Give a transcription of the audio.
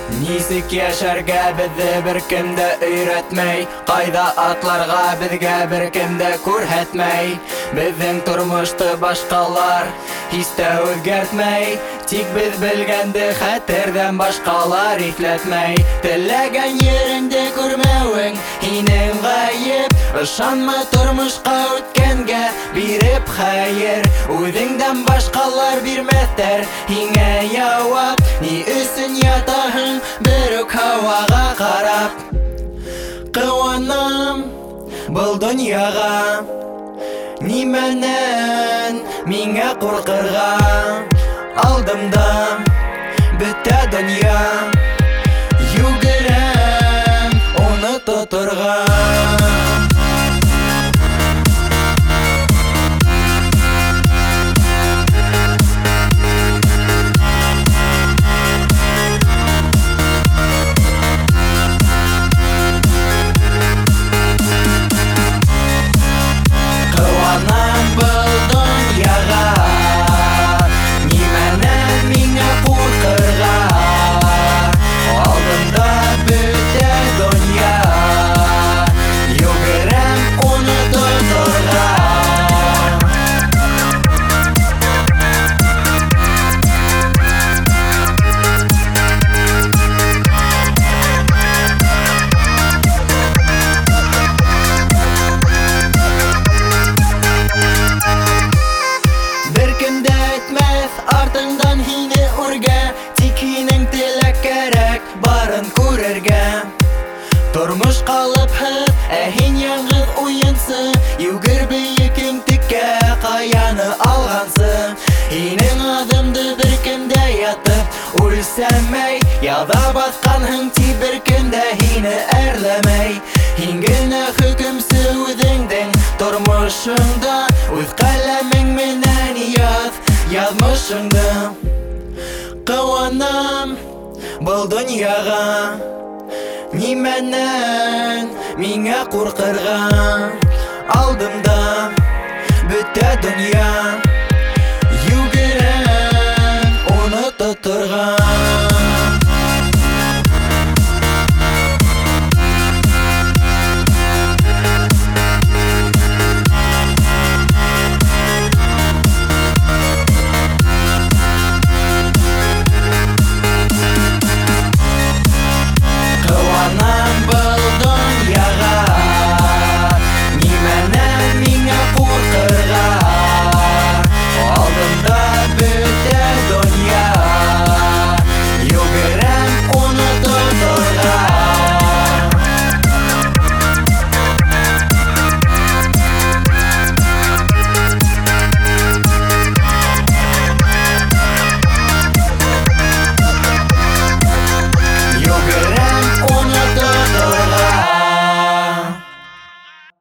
Нисек яшәргә безне беркем дә өйрәтмәй, кайда атларга безгә беркем дә күрһәтмәй. Безнең тормышты башкалар һич тә үзгәртмәй, тик без белгәнде хәтердән башкалар ипләтмәй. Теләгән yerеңдә күрмәвең һинең гаеп, ышанма тормышка үткәнгә биреп хәер. Үзеңдән башкалар бирмәҫтәр һиңә яуап, ни өсөн ятаһың бер үк һавага карап. Кыуанам был дөньяга, нимәнән миңа куркырга. Алдымда бөтә дөнья, йөгерәм уны тоторга. Артыңдан һине үргә, тик һинең теләк кәрәк, барын күрергә. Тормыш калыпһыз, һин яңгыз уенсы, йүгер биекең тиккә, каяны алгансы. Һинең адымды беркем дә ятып үлсәмәй, яда басканһың ти беркем дә һине әрләмәй. Һин генә хөкемсе үзеңдең тормышыңда, үз каләмең менән язмышыңды. Кыуанам был дөньяга, нимәнән миңа куркырга. Алдымда бөтә дөнья, йөгерәм уны тоторга.